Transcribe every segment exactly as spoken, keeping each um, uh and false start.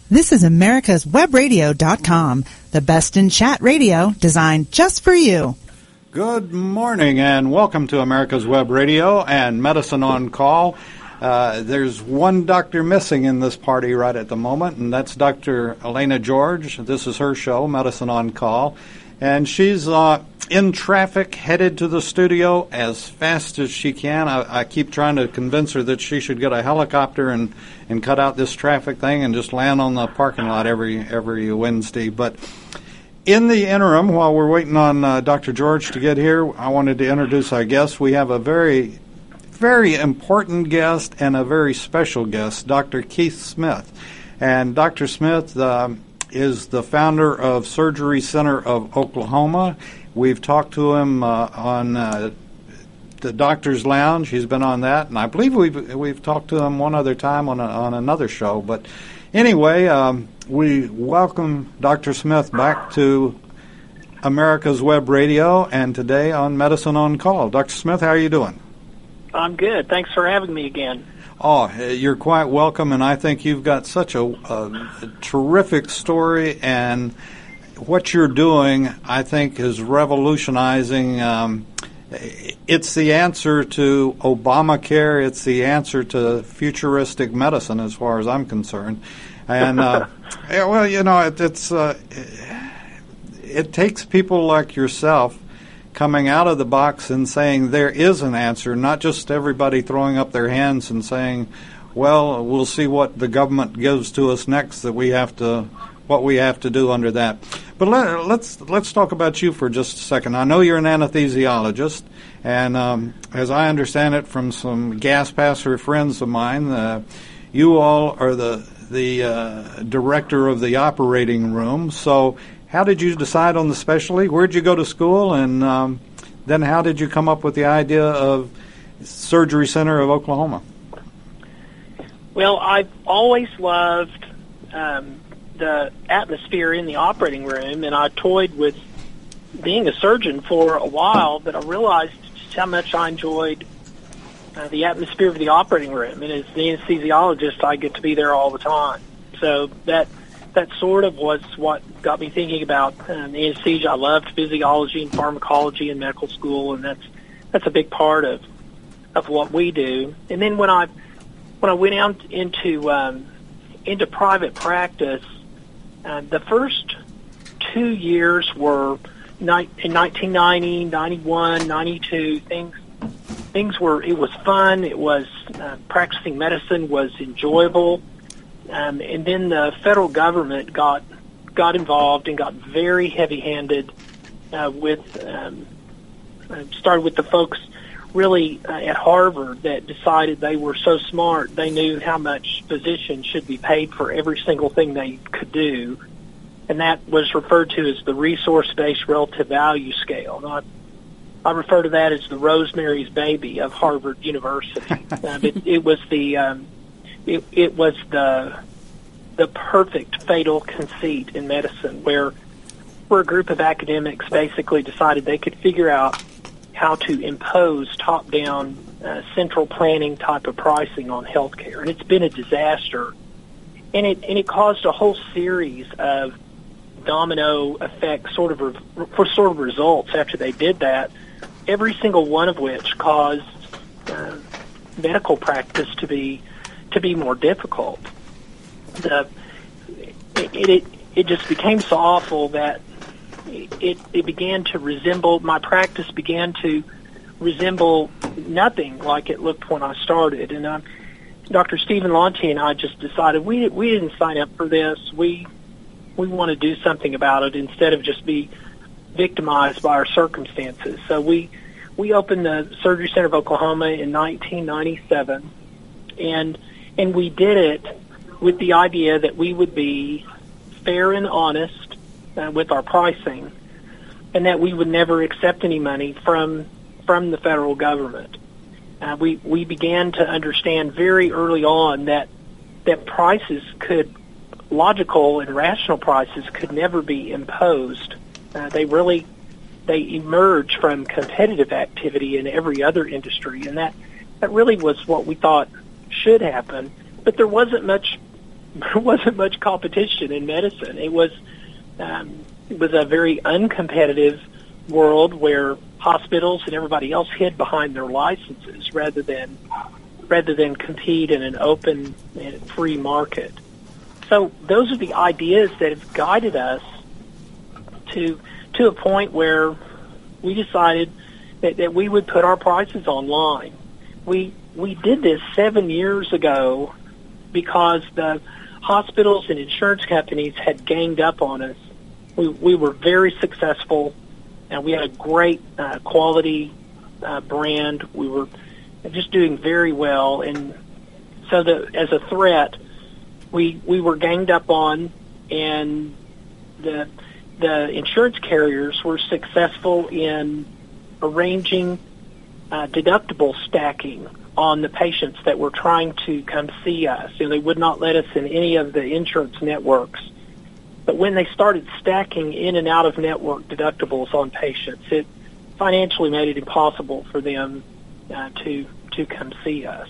This is Americas Web Radio dot com, the best in chat radio designed just for you. Good morning and welcome to America's Web Radio and Medicine on Call. Uh, there's one doctor missing in this party right at the moment, and that's Doctor Elena George. This is her show, Medicine on Call, and she's uh, in traffic headed to the studio as fast as she can. I, I keep trying to convince her that she should get a helicopter and, and cut out this traffic thing and just land on the parking lot every every Wednesday. But in the interim, while we're waiting on uh, Doctor George to get here, I wanted to introduce our guest. We have a very, very important guest and a very special guest, Doctor Keith Smith. And Doctor Smith um, is the founder of Surgery Center of Oklahoma. We've talked to him uh, on uh, the Doctor's Lounge. He's been on that, and I believe we've we've talked to him one other time on a, on another show. But anyway, um, we welcome Doctor Smith back to America's Web Radio, and today on Medicine on Call. Doctor Smith, how are you doing? I'm good. Thanks for having me again. Oh, you're quite welcome, and I think you've got such a, a, a terrific story, and what you're doing, I think, is revolutionizing. Um, it's the answer to Obamacare. It's the answer to futuristic medicine, as far as I'm concerned. And uh, yeah, well, you know, it, it's uh, it takes people like yourself coming out of the box and saying there is an answer, not just everybody throwing up their hands and saying, well, we'll see what the government gives to us next, that we have to, what we have to do under that. But let, let's let's talk about you for just a second. I know you're an anesthesiologist, and um, as I understand it from some gas passer friends of mine, uh, you all are the the uh, director of the operating room. So how did you decide on the specialty? Where did you go to school? And um, then how did you come up with the idea of Surgery Center of Oklahoma? Well, I've always loved um, the atmosphere in the operating room, and I toyed with being a surgeon for a while, but I realized just how much I enjoyed uh, the atmosphere of the operating room. And as the anesthesiologist, I get to be there all the time. So that that sort of was what got me thinking about um, anesthesia. I loved physiology and pharmacology in medical school, and that's that's a big part of of what we do. And then when I when I went out into um, into private practice, uh, the first two years were ni- in nineteen ninety, ninety-one, ninety-two. Things things were it was fun. It was uh, practicing medicine was enjoyable. Um, and then the federal government got got involved and got very heavy-handed uh, with um, uh, started with the folks really uh, at Harvard that decided they were so smart they knew how much physicians should be paid for every single thing they could do, and that was referred to as the resource-based relative value scale. And I, I refer to that as the Rosemary's Baby of Harvard University. uh, it, it was the um, It, it was the the perfect fatal conceit in medicine, where where a group of academics basically decided they could figure out how to impose top-down uh, central planning type of pricing on healthcare, and it's been a disaster. And it and it caused a whole series of domino effect sort of re- for sort of results after they did that. Every single one of which caused uh, medical practice to be. to be more difficult. The, it, it it just became so awful that it it began to resemble, my practice began to resemble nothing like it looked when I started. And uh, Doctor Stephen Lonte and I just decided we we didn't sign up for this. We we want to do something about it instead of just be victimized by our circumstances. So we we opened the Surgery Center of Oklahoma in nineteen ninety-seven, and And we did it with the idea that we would be fair and honest uh, with our pricing, and that we would never accept any money from from the federal government. Uh, we we began to understand very early on that that prices could, logical and rational prices, could never be imposed. Uh, they really they emerge from competitive activity in every other industry, and that that really was what we thought should happen, but there wasn't much there wasn't much competition in medicine. It was um, it was a very uncompetitive world where hospitals and everybody else hid behind their licenses rather than rather than compete in an open and free market. So those are the ideas that have guided us to to a point where we decided that, that we would put our prices online. We we did this seven years ago because the hospitals and insurance companies had ganged up on us. We we were very successful, and we had a great uh, quality uh, brand. We were just doing very well, and so the, as a threat, we we were ganged up on, and the the insurance carriers were successful in arranging uh, deductible stacking on the patients that were trying to come see us. And they would not let us in any of the insurance networks. But when they started stacking in and out of network deductibles on patients, it financially made it impossible for them uh, to to come see us.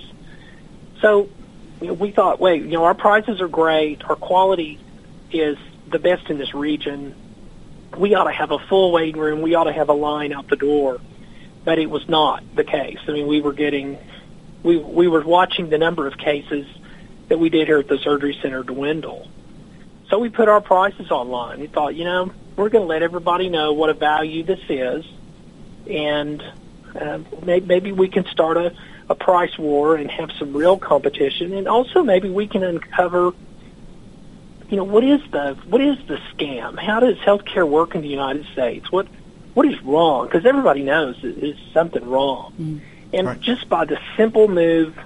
So you know, we thought, wait, you know, our prices are great, our quality is the best in this region. We ought to have a full waiting room. We ought to have a line out the door. But it was not the case. I mean, we were getting, we we were watching the number of cases that we did here at the surgery center dwindle. So we put our prices online. We thought, you know, we're going to let everybody know what a value this is, and uh, maybe, maybe we can start a, a price war and have some real competition, and also maybe we can uncover, you know, what is the what is the scam? How does healthcare work in the United States? What what is wrong? Because everybody knows there's something wrong. Mm. And right. Just by the simple move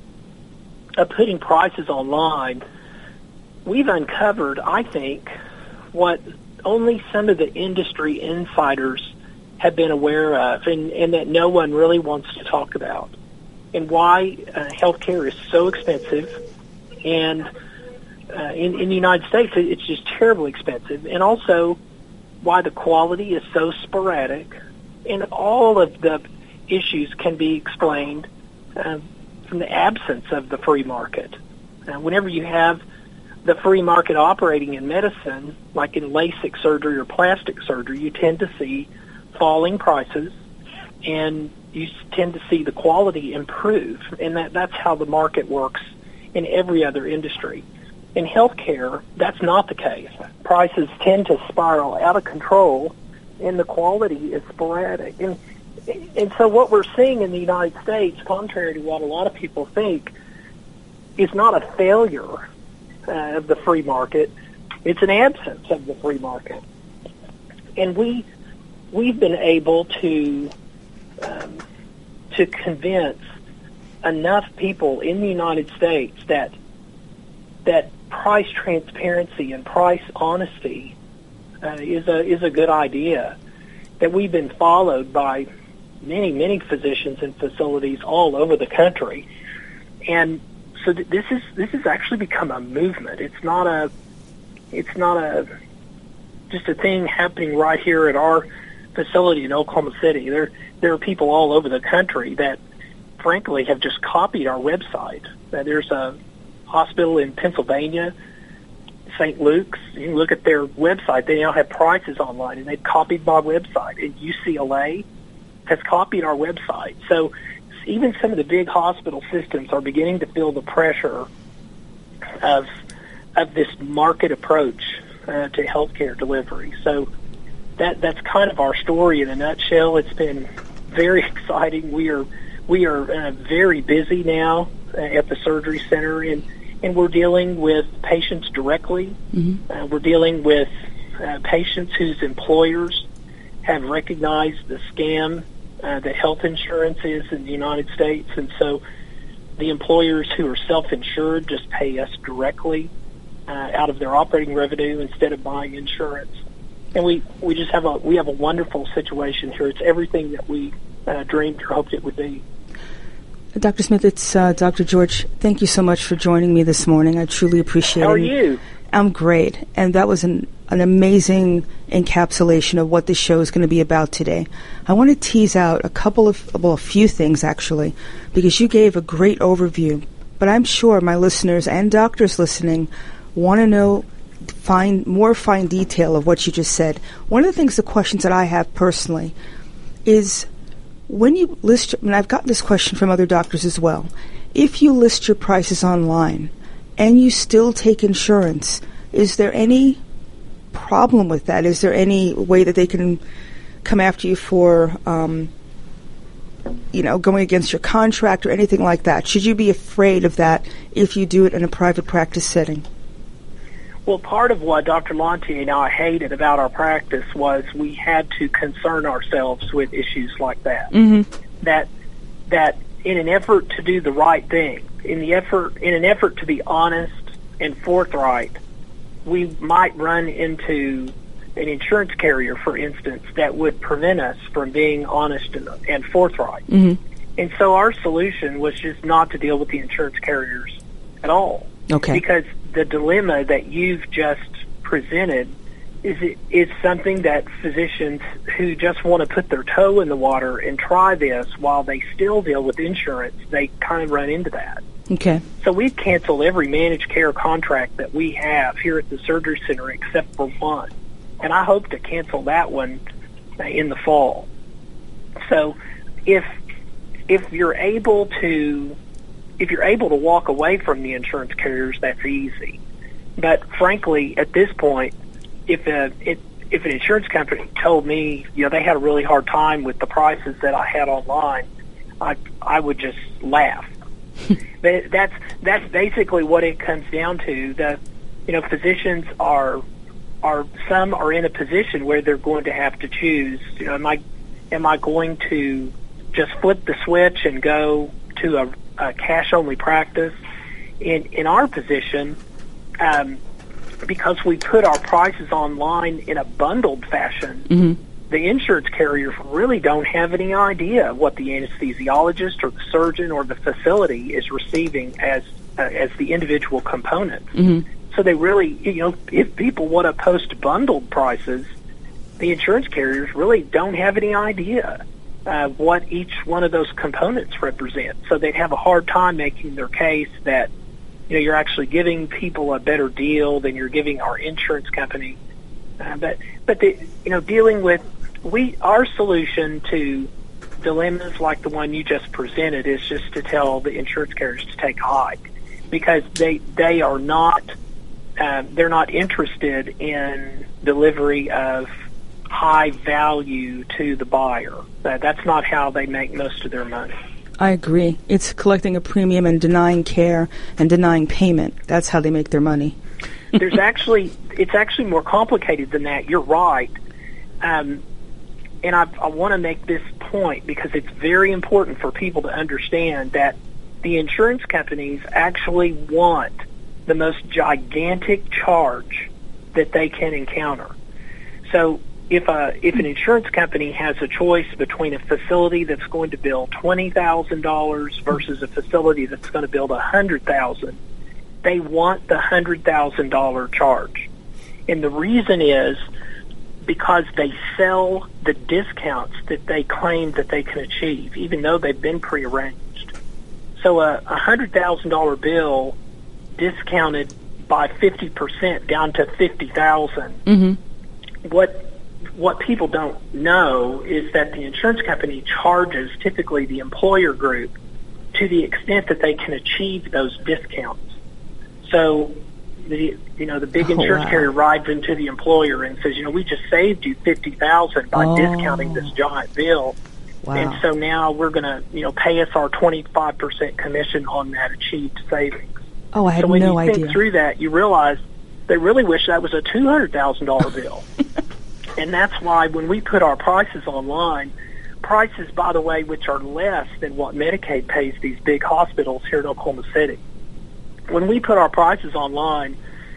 of putting prices online, we've uncovered, I think, what only some of the industry insiders have been aware of, and, and that no one really wants to talk about, and why uh, healthcare is so expensive, and uh, in, in the United States it's just terribly expensive, and also why the quality is so sporadic, and all of the issues can be explained uh, from the absence of the free market. Uh, whenever you have the free market operating in medicine, like in LASIK surgery or plastic surgery, you tend to see falling prices, and you tend to see the quality improve, and that, that's how the market works in every other industry. In healthcare, that's not the case. Prices tend to spiral out of control, and the quality is sporadic. And, and so what we're seeing in the United States, contrary to what a lot of people think, is not a failure uh, of the free market. It's an absence of the free market. And we, we've been able to um, to convince enough people in the United States that that price transparency and price honesty uh, is a is a good idea, that we've been followed by many, many physicians and facilities all over the country. And so th- this is this has actually become a movement. It's not a it's not a just a thing happening right here at our facility in Oklahoma City. There there are people all over the country that frankly have just copied our website. Uh, there's a hospital in Pennsylvania, Saint Luke's. You can look at their website. They now have prices online, and they've copied my website. And U C L A has copied our website. So even some of the big hospital systems are beginning to feel the pressure of of this market approach uh, to healthcare delivery. So that that's kind of our story in a nutshell. It's been very exciting. We are we are uh, very busy now uh, at the surgery center, and and we're dealing with patients directly. Mm-hmm. Uh, we're dealing with uh, patients whose employers have recognized the scam uh, that health insurance is in the United States, and so the employers who are self-insured just pay us directly uh, out of their operating revenue instead of buying insurance. And we, we just have a we have a wonderful situation here. It's everything that we uh, dreamed or hoped it would be. Doctor Smith, it's uh, Doctor George. Thank you so much for joining me this morning. I truly appreciate it. How are you? I'm great. And that was an, an amazing encapsulation of what this show is going to be about today. I want to tease out a couple of, well, a few things, actually, because you gave a great overview. But I'm sure my listeners and doctors listening want to know find more fine detail of what you just said. One of the things, the questions that I have personally is when you list, and I've gotten this question from other doctors as well, if you list your prices online and you still take insurance, is there any problem with that? Is there any way that they can come after you for, um, you know, going against your contract or anything like that? Should you be afraid of that if you do it in a private practice setting? Well, part of what Doctor Lantier and I hated about our practice was we had to concern ourselves with issues like that. Mm-hmm. That that in an effort to do the right thing, in the effort in an effort to be honest and forthright, we might run into an insurance carrier, for instance, that would prevent us from being honest and, and forthright. Mm-hmm. And so our solution was just not to deal with the insurance carriers at all. Okay. Because the dilemma that you've just presented is is something that physicians who just want to put their toe in the water and try this while they still deal with insurance, they kind of run into that. Okay. So we've canceled every managed care contract that we have here at the surgery center except for one. And I hope to cancel that one in the fall. So if if you're able to if you're able to walk away from the insurance carriers, that's easy. But frankly, at this point, if a it, if an insurance company told me, you know, they had a really hard time with the prices that I had online, I I would just laugh. But that's that's basically what it comes down to. The you know physicians are are some are in a position where they're going to have to choose. You know, am I am I going to just flip the switch and go to a, a cash only practice? In in our position, um, because we put our prices online in a bundled fashion. Mm-hmm. The insurance carriers really don't have any idea what the anesthesiologist or the surgeon or the facility is receiving as uh, as the individual components. Mm-hmm. So they really, you know, if people want to post bundled prices, the insurance carriers really don't have any idea uh, what each one of those components represent. So they'd have a hard time making their case that, you know, you're actually giving people a better deal than you're giving our insurance company. Uh, but but the you know dealing with we our solution to dilemmas like the one you just presented is just to tell the insurance carriers to take a hike, because they they are not uh, they're not interested in delivery of high value to the buyer. Uh, that's not how they make most of their money. I agree. It's collecting a premium and denying care and denying payment. That's how they make their money. There's actually, it's actually more complicated than that. You're right. Um, and I, I want to make this point because it's very important for people to understand that the insurance companies actually want the most gigantic charge that they can encounter. So if a, if an insurance company has a choice between a facility that's going to bill twenty thousand dollars versus a facility that's going to bill one hundred thousand dollars, they want the one hundred thousand dollars charge. And the reason is because they sell the discounts that they claim that they can achieve, even though they've been prearranged. So a one hundred thousand dollars bill discounted by fifty percent down to fifty thousand dollars. Mm-hmm. What what people don't know is that the insurance company charges typically the employer group to the extent that they can achieve those discounts. So, the you know the big oh, insurance wow. carrier rides into the employer and says, you know, we just saved you fifty thousand by oh. discounting this giant bill, Wow. and so now we're going to you know pay us our twenty-five percent commission on that achieved savings. Oh, I had so when no you idea. think through that, you realize they really wish that was a two hundred thousand dollar bill, and that's why when we put our prices online. Prices, by the way, which are less than what Medicaid pays these big hospitals here in Oklahoma City. When we put our prices online,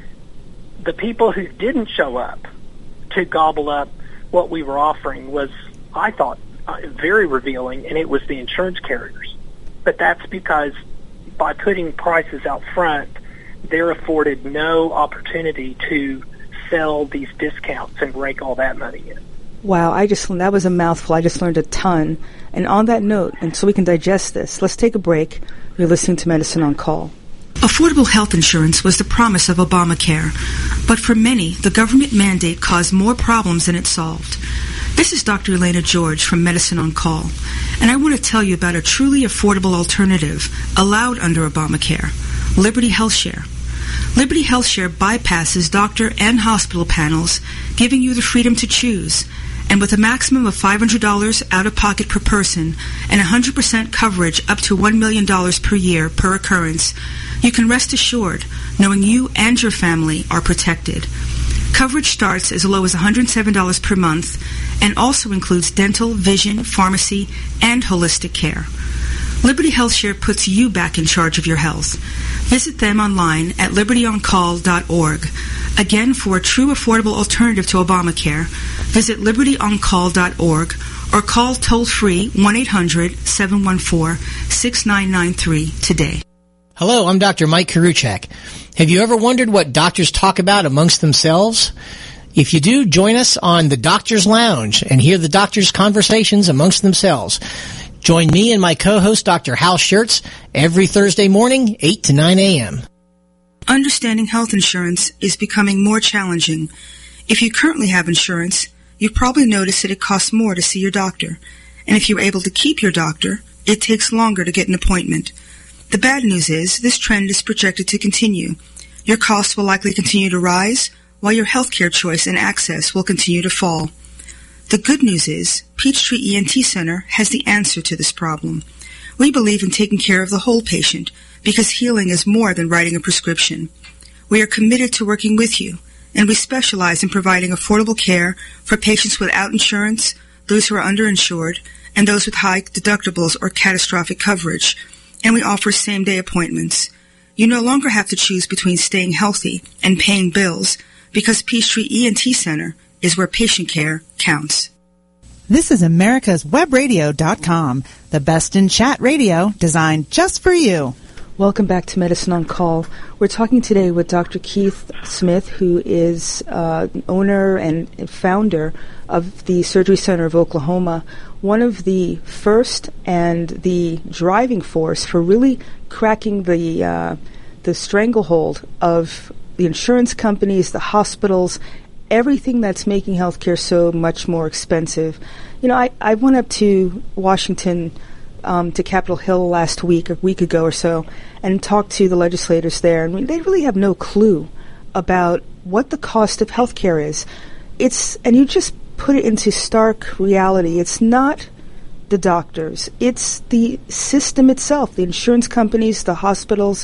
the people who didn't show up to gobble up what we were offering was, I thought, uh, very revealing, and it was the insurance carriers. But that's because by putting prices out front, they're afforded no opportunity to sell these discounts and rake all that money in. Wow, I just that was a mouthful. I just learned a ton. And on that note, and so we can digest this, let's take a break. You're listening to Medicine on Call. Affordable health insurance was the promise of Obamacare, but for many, the government mandate caused more problems than it solved. This is Doctor Elena George from Medicine on Call, and I want to tell you about a truly affordable alternative allowed under Obamacare, Liberty HealthShare. Liberty HealthShare bypasses doctor and hospital panels, giving you the freedom to choose. And with a maximum of five hundred dollars out-of-pocket per person and one hundred percent coverage up to one million dollars per year per occurrence, you can rest assured knowing you and your family are protected. Coverage starts as low as one hundred seven dollars per month and also includes dental, vision, pharmacy, and holistic care. Liberty HealthShare puts you back in charge of your health. Visit them online at liberty on call dot org. Again, for a true affordable alternative to Obamacare, visit liberty on call dot org or call toll-free one eight hundred seven one four six nine nine three today. Hello, I'm Doctor Mike Karuchak. Have you ever wondered what doctors talk about amongst themselves? If you do, join us on the Doctor's Lounge and hear the doctors' conversations amongst themselves. Join me and my co-host, Doctor Hal Schertz, every Thursday morning, eight to nine a.m. Understanding health insurance is becoming more challenging. If you currently have insurance, you've probably noticed that it costs more to see your doctor. And if you're able to keep your doctor, it takes longer to get an appointment. The bad news is this trend is projected to continue. Your costs will likely continue to rise, while your healthcare choice and access will continue to fall. The good news is Peachtree E N T Center has the answer to this problem. We believe in taking care of the whole patient because healing is more than writing a prescription. We are committed to working with you, and we specialize in providing affordable care for patients without insurance, those who are underinsured, and those with high deductibles or catastrophic coverage. And we offer same-day appointments. You no longer have to choose between staying healthy and paying bills because Peachtree E N T Center is where patient care counts. This is Americas Web Radio dot com, the best in chat radio designed just for you. Welcome back to Medicine on Call. We're talking today with Doctor Keith Smith, who is uh, owner and founder of the Surgery Center of Oklahoma, one of the first and the driving force for really cracking the uh, the stranglehold of the insurance companies, the hospitals, everything that's making healthcare so much more expensive. You know, I, I went up to Washington, um, to Capitol Hill last week, a week ago or so, and talked to the legislators there, and they really have no clue about what the cost of healthcare is. It's, and you just put it into stark reality. It's not the doctors. It's the system itself, the insurance companies, the hospitals.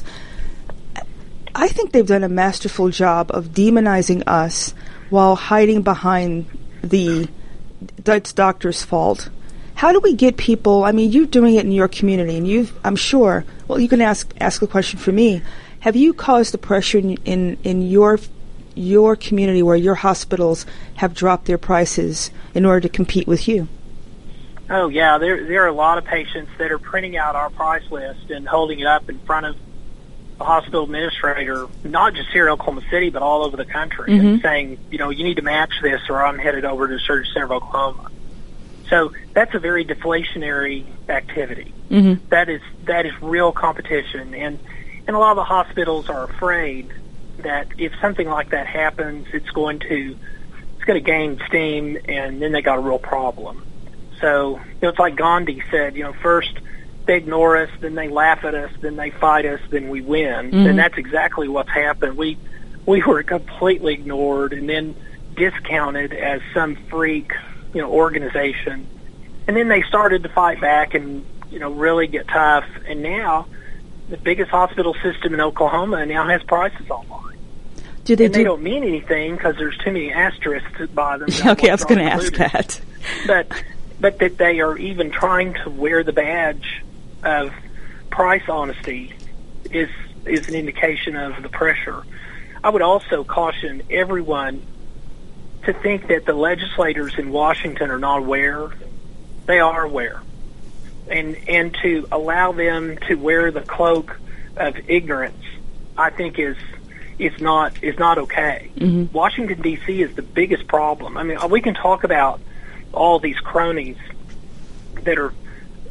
I think they've done a masterful job of demonizing us while hiding behind the that's doctor's fault. How do we get people, I mean, you're doing it in your community, and you've, I'm sure, well, you can ask ask a question for me. Have you caused the pressure in, in, in your your community where your hospitals have dropped their prices in order to compete with you? Oh, yeah. There, there are a lot of patients that are printing out our price list and holding it up in front of the hospital administrator, not just here in Oklahoma City, but all over the country, mm-hmm. and saying, you know, you need to match this or I'm headed over to Surgery Center of Oklahoma. So that's a very deflationary activity. Mm-hmm. That is that is real competition. And, and a lot of the hospitals are afraid that if something like that happens, it's going to it's going to gain steam, and then they got a real problem. So, you know, it's like Gandhi said, you know, first they ignore us, then they laugh at us, then they fight us, then we win. Mm-hmm. And that's exactly what's happened. We we were completely ignored and then discounted as some freak, you know, organization. And then they started to fight back and, you know, really get tough. And now the biggest hospital system in Oklahoma now has prices online. Do they and do- they don't mean anything because there's too many asterisks by them. Okay, I was going to ask that. But but that they are even trying to wear the badge of price honesty is is an indication of the pressure. I would also caution everyone to think that the legislators in Washington are not aware. They are aware. And and to allow them to wear the cloak of ignorance, I think is is not is not okay. Mm-hmm. Washington, D C is the biggest problem. I mean, we can talk about all these cronies that are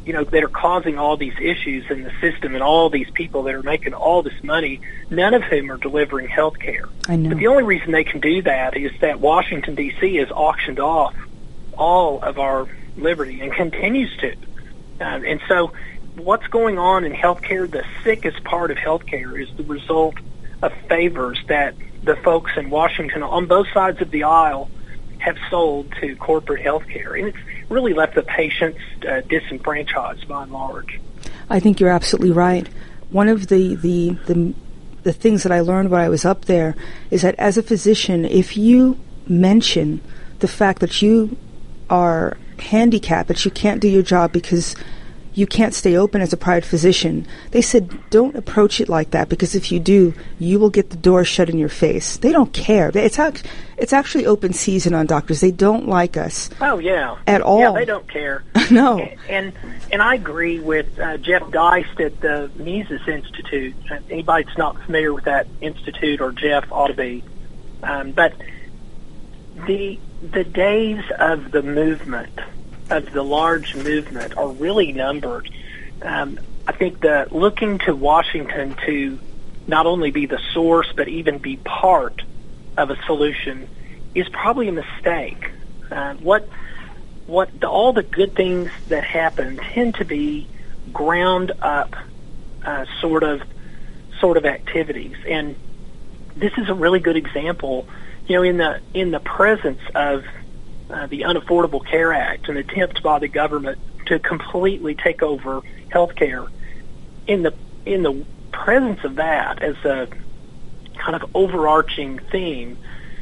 you know, that are causing all these issues in the system and all these people that are making all this money, none of whom are delivering health care. I know. But the only reason they can do that is that Washington, D C has auctioned off all of our liberty and continues to. Um, and so what's going on in healthcare, the sickest part of healthcare is the result of favors that the folks in Washington on both sides of the aisle have sold to corporate healthcare. And it's really left the patients uh, disenfranchised by and large. I think you're absolutely right. One of the, the, the, the things that I learned when I was up there is that as a physician, if you mention the fact that you are handicapped, that you can't do your job because you can't stay open as a private physician, they said, don't approach it like that, because if you do, you will get the door shut in your face. They don't care. It's, ac- it's actually open season on doctors. They don't like us. Oh, yeah. At all. Yeah, they don't care. No. And, and and I agree with uh, Jeff Deist at the Mises Institute. Uh, anybody that's not familiar with that institute, or Jeff, ought to be. Um, but the the days of the movement, of the large movement, are really numbered. Um, I think that looking to Washington to not only be the source but even be part of a solution is probably a mistake. Uh, what what the, all the good things that happen tend to be ground up uh, sort of sort of activities, and this is a really good example. You know, in the in the presence of uh, the Unaffordable Care Act, an attempt by the government to completely take over health care, in the in the presence of that as a kind of overarching theme,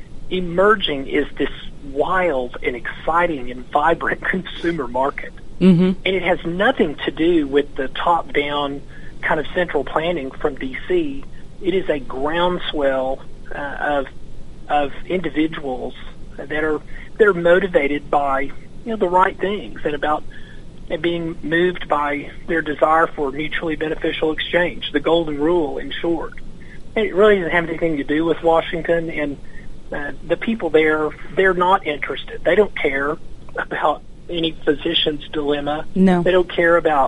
emerging is this wild and exciting and vibrant consumer market. Mm-hmm. And it has nothing to do with the top-down kind of central planning from D C. It is a groundswell uh, of of individuals that are that are motivated by, you know, the right things, and about and being moved by their desire for mutually beneficial exchange, the golden rule, in short. And it really doesn't have anything to do with Washington, and uh, the people there, they're not interested. They don't care about any physician's dilemma. No. They don't care about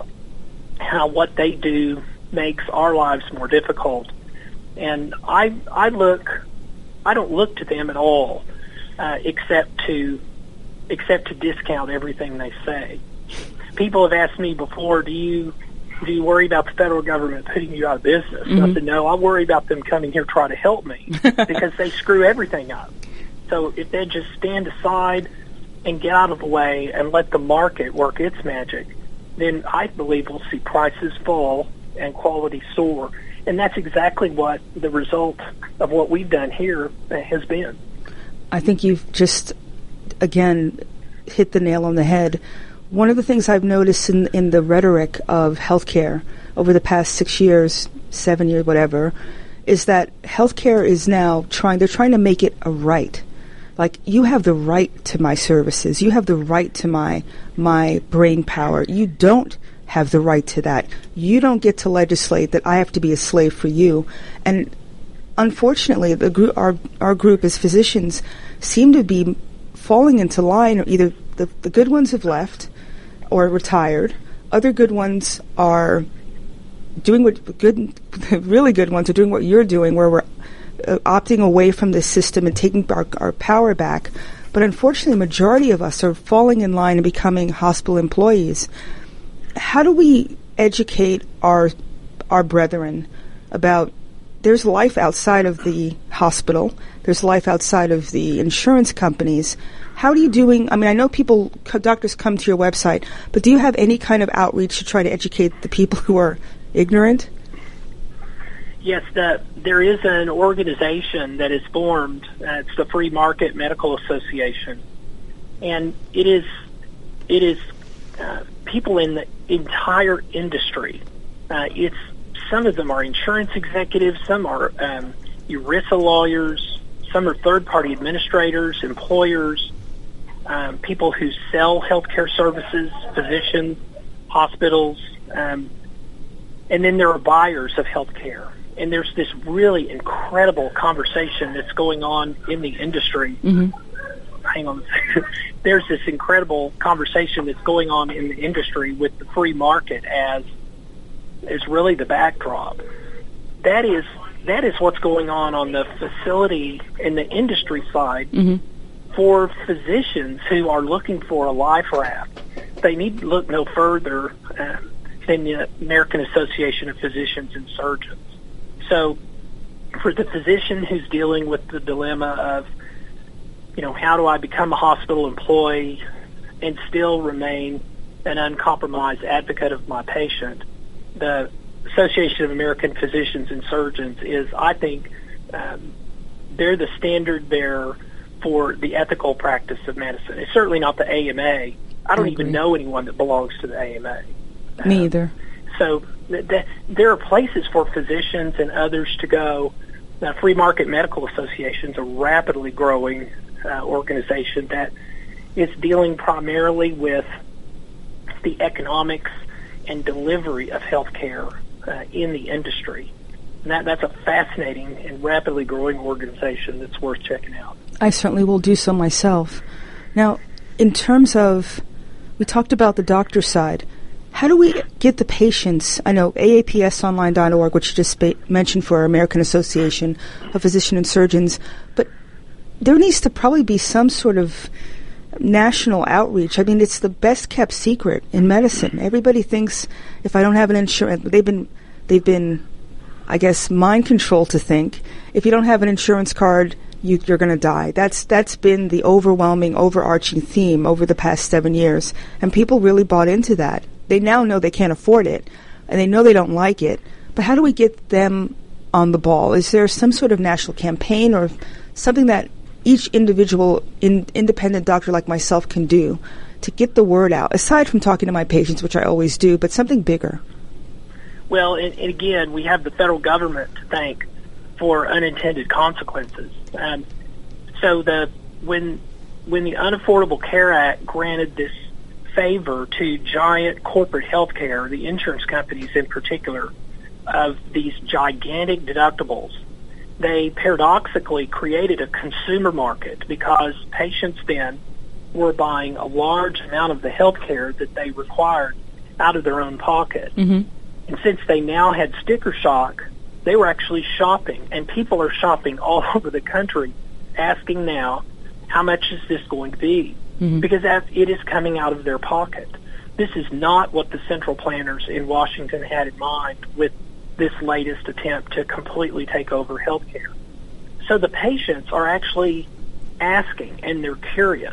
how what they do makes our lives more difficult. And I I look, I don't look to them at all, uh, except to except to discount everything they say. People have asked me before, do you do you worry about the federal government putting you out of business? Mm-hmm. I said, no, I worry about them coming here trying to help me because they screw everything up. So if they just stand aside and get out of the way and let the market work its magic, then I believe we'll see prices fall and quality soar. And that's exactly what the result of what we've done here has been. I think you've just, again, hit the nail on the head. One of the things I've noticed in, in the rhetoric of healthcare over the past six years, seven years, whatever, is that healthcare is now trying, they're trying to make it a right. Like, you have the right to my services. You have the right to my my brain power. You don't have the right to that. You don't get to legislate that I have to be a slave for you. And unfortunately, the group, our our group as physicians seem to be falling into line. Either the, the good ones have left or retired. Other good ones are doing what good, really good ones are doing what you're doing, where we're uh, opting away from this system and taking our, our power back. But unfortunately, the majority of us are falling in line and becoming hospital employees. How do we educate our our brethren about there's life outside of the hospital, there's life outside of the insurance companies? How are you doing? I mean, I know people, doctors come to your website, but do you have any kind of outreach to try to educate the people who are ignorant? Yes, the, there is an organization that is formed. Uh, it's the Free Market Medical Association, and it is it is uh, people in the entire industry. Uh, it's some of them are insurance executives, some are um, ERISA lawyers, some are third-party administrators, employers, um, people who sell healthcare services, physicians, hospitals, um, and then there are buyers of healthcare. And there's this really incredible conversation that's going on in the industry. Mm-hmm. hang on a second. There's this incredible conversation that's going on in the industry with the free market as is really the backdrop. That is that is what's going on on the facility and the industry side Mm-hmm. for physicians who are looking for a life raft. They need to look no further uh, than the American Association of Physicians and Surgeons. So for the physician who's dealing with the dilemma of, you know, how do I become a hospital employee and still remain an uncompromised advocate of my patient, the Association of American Physicians and Surgeons is, I think, um, they're the standard bearer for the ethical practice of medicine. It's certainly not the A M A. I don't I even agree. know anyone that belongs to the A M A. Me Uh, either. So th- th- there are places for physicians and others to go. Now, free market medical associations are a rapidly growing uh, organization that is dealing primarily with the economics and delivery of health care uh, in the industry. And that, that's a fascinating and rapidly growing organization that's worth checking out. I certainly will do so myself. Now, in terms of, we talked about the doctor side. How do we get the patients? I know A A P S online dot org, which you just spa- mentioned for our American Association of Physicians and Surgeons, but there needs to probably be some sort of national outreach. I mean, it's the best kept secret in medicine. Everybody thinks if I don't have an insurance, they've been, they've been, I guess, mind controlled to think if you don't have an insurance card, you, you're going to die. That's that's been the overwhelming, overarching theme over the past seven years, and people really bought into that. They now know they can't afford it, and they know they don't like it. But how do we get them on the ball? Is there some sort of national campaign or something that each individual in, independent doctor like myself can do to get the word out, aside from talking to my patients, which I always do, but something bigger? Well, and, and again, we have the federal government to thank for unintended consequences. Um, so the when when the Unaffordable Care Act granted this favor to giant corporate healthcare, the insurance companies in particular, of these gigantic deductibles, they paradoxically created a consumer market because patients then were buying a large amount of the health care that they required out of their own pocket. Mm-hmm. And since they now had sticker shock, they were actually shopping, and people are shopping all over the country asking now, how much is this going to be? Mm-hmm. Because that, it is coming out of their pocket. This is not what the central planners in Washington had in mind with this latest attempt to completely take over healthcare. So the patients are actually asking, and they're curious.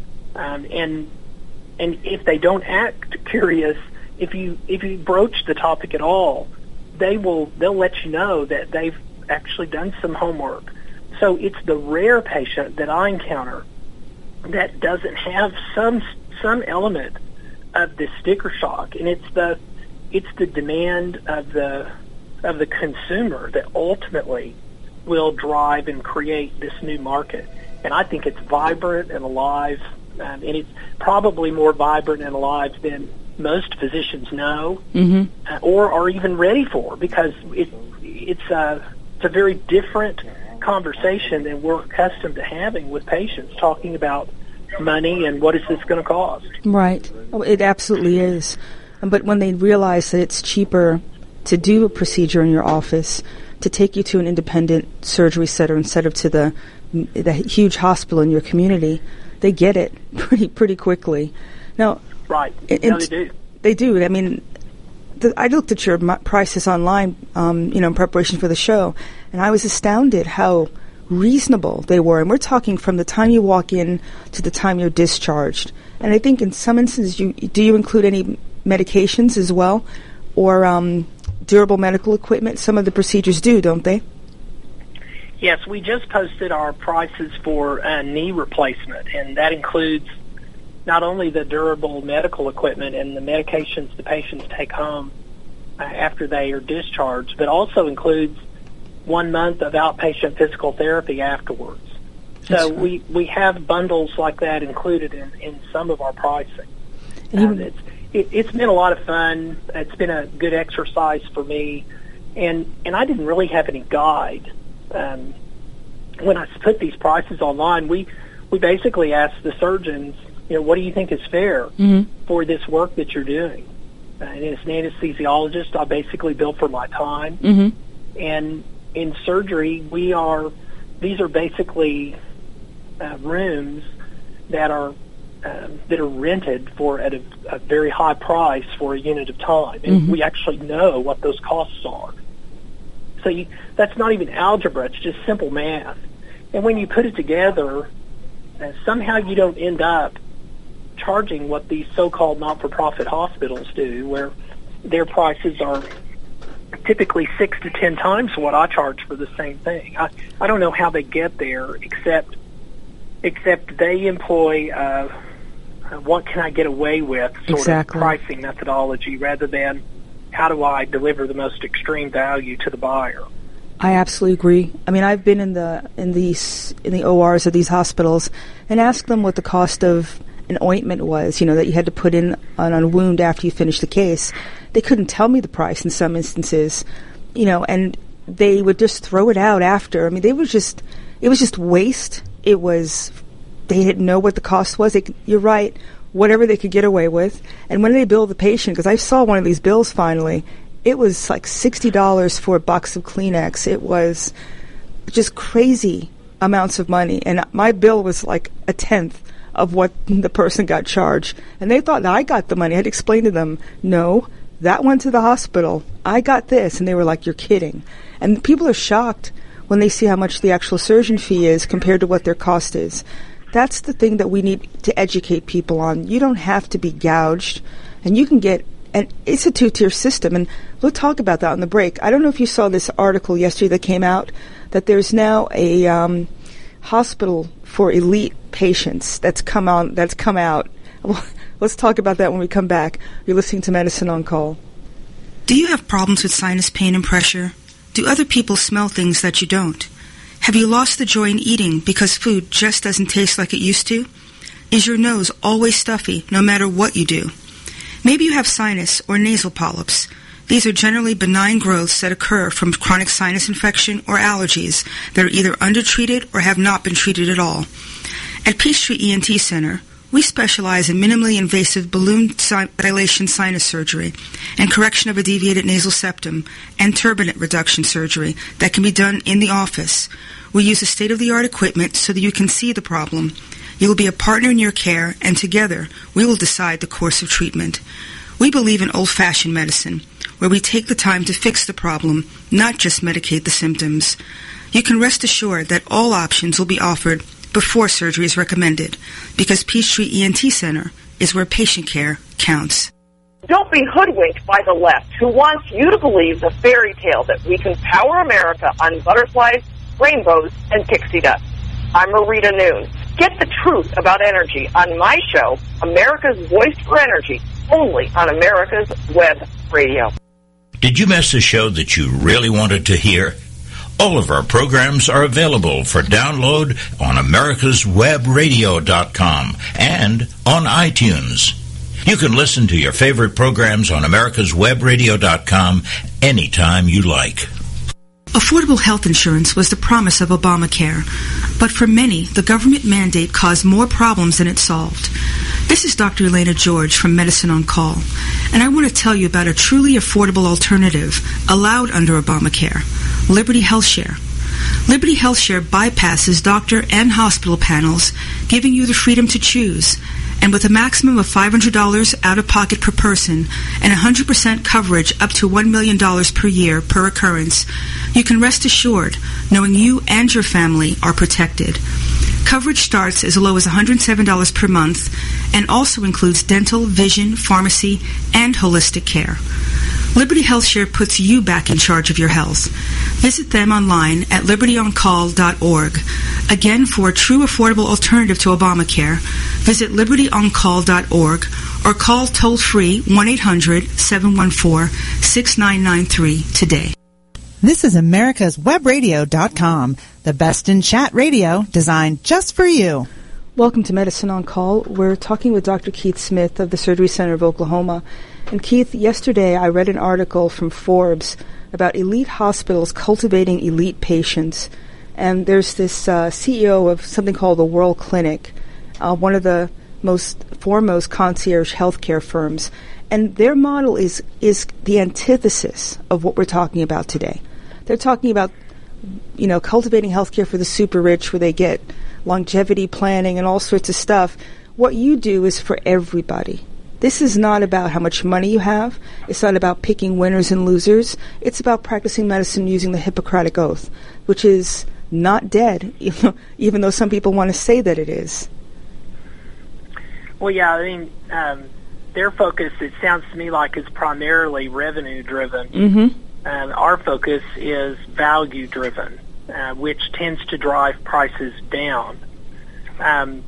Um, and and if they don't act curious, if you if you broach the topic at all, they will they'll let you know that they've actually done some homework. So it's the rare patient that I encounter that doesn't have some some element of this sticker shock, and it's the it's the demand of the of the consumer that ultimately will drive and create this new market. And I think it's vibrant and alive, um, and it's probably more vibrant and alive than most physicians know, Mm-hmm. uh, or are even ready for, because it, it's a it's a very different conversation than we're accustomed to having with patients, talking about money and what is this going to cost. Right. Oh, it absolutely is. But when they realize that it's cheaper to do a procedure in your office, to take you to an independent surgery center instead of to the the huge hospital in your community, they get it pretty pretty quickly. Now, Right. it, No, it's- they do. They do. I mean, the, I looked at your m- prices online, um, you know, in preparation for the show, and I was astounded how reasonable they were. And we're talking from the time you walk in to the time you're discharged. And I think in some instances, you do you include any medications as well, or um, durable medical equipment? Some of the procedures do, don't they? Yes, we just posted our prices for uh, knee replacement, and that includes not only the durable medical equipment and the medications the patients take home uh, after they are discharged, but also includes one month of outpatient physical therapy afterwards. So That's right. we, we have bundles like that included in, in some of our pricing. And Um, you- it's, it, it's been a lot of fun. It's been a good exercise for me, and and I didn't really have any guide. Um, when I put these prices online, we we basically ask the surgeons, you know, what do you think is fair Mm-hmm. for this work that you're doing? Uh, and as an anesthesiologist, I basically bill for my time. Mm-hmm. And in surgery, we are, these are basically uh, rooms that are um, that are rented for at a, a very high price for a unit of time, and Mm-hmm. we actually know what those costs are. So you, that's not even algebra; it's just simple math. And when you put it together, uh, somehow you don't end up charging what these so-called not-for-profit hospitals do, where their prices are typically six to ten times what I charge for the same thing. I, I don't know how they get there, except except they employ uh, what can I get away with sort Exactly. of pricing methodology rather than how do I deliver the most extreme value to the buyer. I absolutely agree. I mean, I've been in the in these in the O Rs of these hospitals and asked them what the cost of an ointment was, you know, that you had to put in on a wound after you finished the case. They couldn't tell me the price in some instances, you know, and they would just throw it out after. I mean, they were just, it was just waste. It was, they didn't know what the cost was. They, you're right, whatever they could get away with. And when they bill the patient, because I saw one of these bills finally, it was like sixty dollars for a box of Kleenex. It was just crazy amounts of money. And my bill was like a tenth of what the person got charged. And they thought that I got the money. I had to explain to them, no, that went to the hospital. I got this. And they were like, you're kidding. And people are shocked when they see how much the actual surgeon fee is compared to what their cost is. That's the thing that we need to educate people on. You don't have to be gouged. And you can get, and it's a two-tier system. And we'll talk about that on the break. I don't know if you saw this article yesterday that came out, that there's now a um, hospital for elite patients that's come on that's come out. Well, let's talk about that when we come back. You're listening to Medicine on Call. Do you have problems with sinus pain and pressure? Do other people smell things that you don't? Have you lost the joy in eating because food just doesn't taste like it used to? Is your nose always stuffy no matter what you do? Maybe you have sinus or nasal polyps. These are generally benign growths that occur from chronic sinus infection or allergies that are either undertreated or have not been treated at all. At Peachtree E N T Center, we specialize in minimally invasive balloon si- dilation sinus surgery and correction of a deviated nasal septum and turbinate reduction surgery that can be done in the office. We use a state-of-the-art equipment so that you can see the problem. You will be a partner in your care, and together we will decide the course of treatment. We believe in old-fashioned medicine, where we take the time to fix the problem, not just medicate the symptoms. You can rest assured that all options will be offered before surgery is recommended, because Peachtree E N T Center is where patient care counts. Don't be hoodwinked by the left, who wants you to believe the fairy tale that we can power America on butterflies, rainbows, and pixie dust. I'm Marita Noon. Get the truth about energy on my show, America's Voice for Energy, only on America's Web Radio. Did you miss a show that you really wanted to hear? All of our programs are available for download on americas web radio dot com and on iTunes. You can listen to your favorite programs on americas web radio dot com anytime you like. Affordable health insurance was the promise of Obamacare, but for many, the government mandate caused more problems than it solved. This is Doctor Elena George from Medicine on Call, and I want to tell you about a truly affordable alternative allowed under Obamacare, Liberty HealthShare. Liberty HealthShare bypasses doctor and hospital panels, giving you the freedom to choose. And with a maximum of five hundred dollars out-of-pocket per person and one hundred percent coverage up to one million dollars per year per occurrence, you can rest assured knowing you and your family are protected. Coverage starts as low as one hundred seven dollars per month and also includes dental, vision, pharmacy, and holistic care. Liberty HealthShare puts you back in charge of your health. Visit them online at liberty on call dot org. Again, for a true affordable alternative to Obamacare, visit liberty on call dot org or call toll-free one eight hundred seven one four six nine nine three today. This is americas web radio dot com, the best in chat radio designed just for you. Welcome to Medicine on Call. We're talking with Doctor Keith Smith of the Surgery Center of Oklahoma. And Keith, yesterday I read an article from Forbes about elite hospitals cultivating elite patients. And there's this uh, C E O of something called the World Clinic, uh, one of the most foremost concierge healthcare firms. And their model is is the antithesis of what we're talking about today. They're talking about, you know, cultivating healthcare for the super rich, where they get longevity planning and all sorts of stuff. What you do is for everybody. This is not about how much money you have. It's not about picking winners and losers. It's about practicing medicine using the Hippocratic Oath, which is not dead, even though some people want to say that it is. Well, yeah, I mean, um, their focus, it sounds to me like, is primarily revenue-driven. Mm-hmm. And our focus is value-driven, uh, which tends to drive prices down. Um,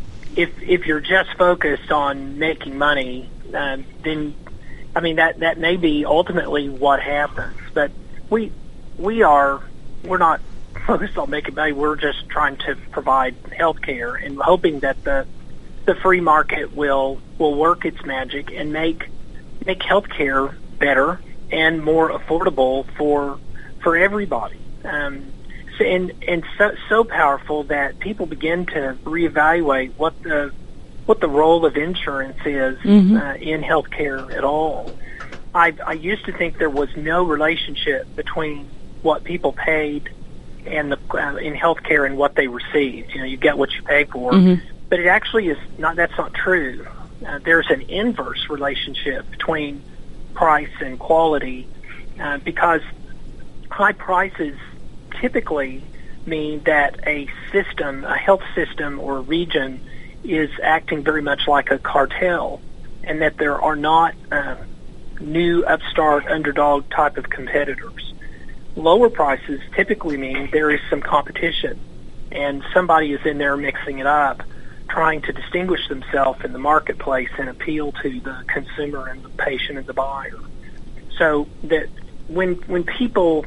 if if you're just focused on making money, uh, then, I mean, that, that may be ultimately what happens. But we we are, we're not focused on making money. We're just trying to provide health care and hoping that the the free market will will work its magic and make make healthcare better and more affordable for for everybody. Um, so, and and so, so powerful that people begin to reevaluate what the what the role of insurance is mm-hmm. uh, in healthcare at all. I I used to think there was no relationship between what people paid and the uh, in healthcare and what they received. You know, you get what you pay for. Mm-hmm. But it actually is not. That's not true. Uh, there's an inverse relationship between price and quality, uh, because high prices typically mean that a system, a health system or region, is acting very much like a cartel, and that there are not uh, new upstart underdog type of competitors. Lower prices typically mean there is some competition, and somebody is in there mixing it up, trying to distinguish themselves in the marketplace and appeal to the consumer and the patient and the buyer. So that when when people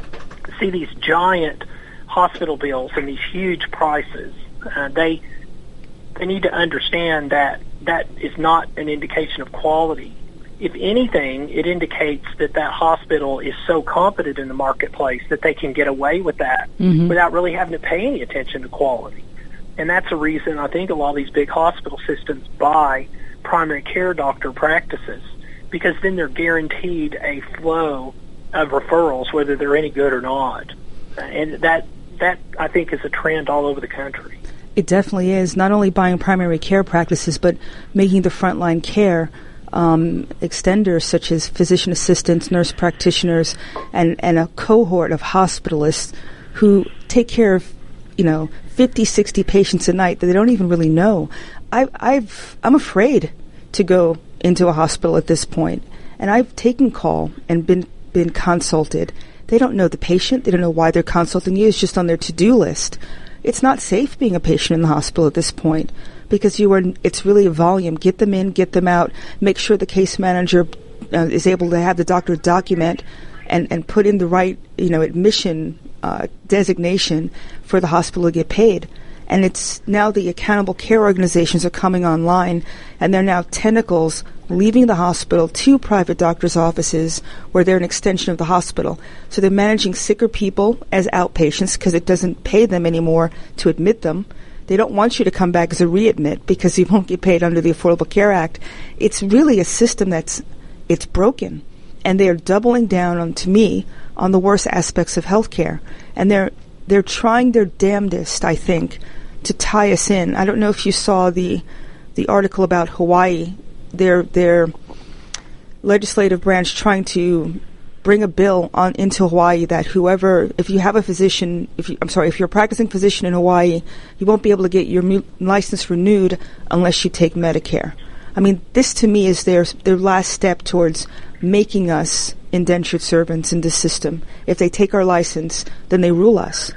see these giant hospital bills and these huge prices, uh, they they need to understand that that is not an indication of quality. If anything, it indicates that that hospital is so competent in the marketplace that they can get away with that mm-hmm. without really having to pay any attention to quality. And that's a reason I think a lot of these big hospital systems buy primary care doctor practices, because then they're guaranteed a flow of referrals, whether they're any good or not. And that, that I think, is a trend all over the country. It definitely is. Not only buying primary care practices, but making the frontline care um, extenders, such as physician assistants, nurse practitioners, and, and a cohort of hospitalists who take care of, you know, fifty, sixty patients a night that they don't even really know. I, I've, I'm afraid to go into a hospital at this point, and I've taken call and been been consulted. They don't know the patient. They don't know why they're consulting you. It's just on their to-do list. It's not safe being a patient in the hospital at this point, because you are. It's really a volume. Get them in, get them out. Make sure the case manager uh, is able to have the doctor document and, and put in the right, you know, admission Uh, designation for the hospital to get paid. And it's now the accountable care organizations are coming online, and they're now tentacles leaving the hospital to private doctors' offices where they're an extension of the hospital. So they're managing sicker people as outpatients because it doesn't pay them anymore to admit them. They don't want you to come back as a readmit because you won't get paid under the Affordable Care Act. It's really a system that's it's broken. And they are doubling down on, to me, on the worst aspects of healthcare. And they're they're trying their damnedest, I think, to tie us in. I don't know if you saw the the article about Hawaii. Their their legislative branch trying to bring a bill on into Hawaii that whoever, if you have a physician, if you, I'm sorry, if you're a practicing physician in Hawaii, you won't be able to get your mu- license renewed unless you take Medicare. I mean, this to me is their their last step towards making us indentured servants in this system. If they take our license, then they rule us.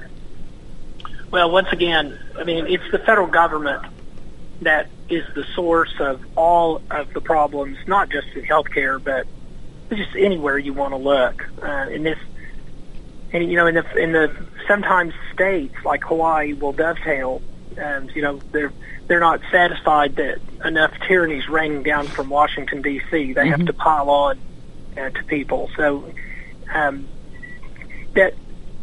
Well, once again, I mean, it's the federal government that is the source of all of the problems, not just in healthcare, but just anywhere you want to look. Uh, in this, and you know, in the in the sometimes states like Hawaii will dovetail. And you know, they're they're not satisfied that enough tyranny is raining down from Washington D C. They mm-hmm. have to pile on uh, to people. So um, that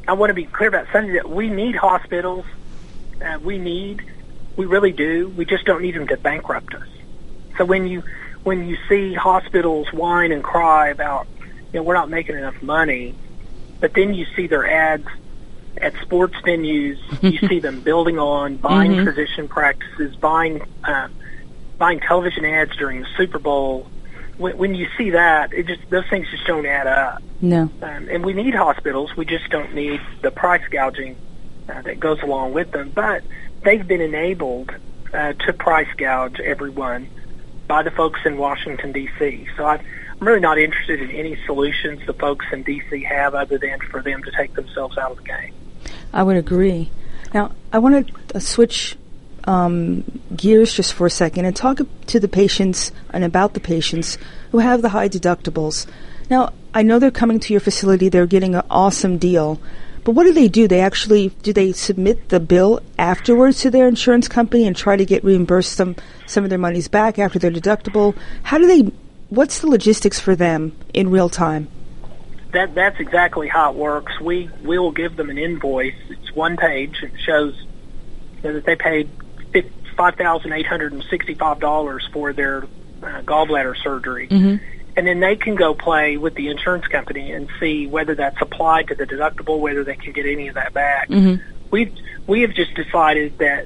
I want to be clear about something that we need hospitals. Uh, we need, we really do. We just don't need them to bankrupt us. So when you when you see hospitals whine and cry about, you know, we're not making enough money, but then you see their ads at sports venues, you see them building on, buying mm-hmm. physician practices, buying uh, buying television ads during the Super Bowl. When, when you see that, it just those things just don't add up. No. Um, and we need hospitals. We just don't need the price gouging uh, that goes along with them. But they've been enabled uh, to price gouge everyone by the folks in Washington, D C So I, I'm really not interested in any solutions the folks in D C have other than for them to take themselves out of the game. I would agree. Now, I want to uh, switch um, gears just for a second and talk to the patients and about the patients who have the high deductibles. Now, I know they're coming to your facility. They're getting an awesome deal. But what do they do? They actually, do they submit the bill afterwards to their insurance company and try to get reimbursed some, some of their monies back after their deductible? How do they, what's the logistics for them in real time? That that's exactly how it works. We we will give them an invoice. It's one page. It shows you know, that they paid five thousand eight hundred and sixty-five dollars for their uh, gallbladder surgery, mm-hmm. and then they can go play with the insurance company and see whether that's applied to the deductible, whether they can get any of that back. Mm-hmm. We we have just decided that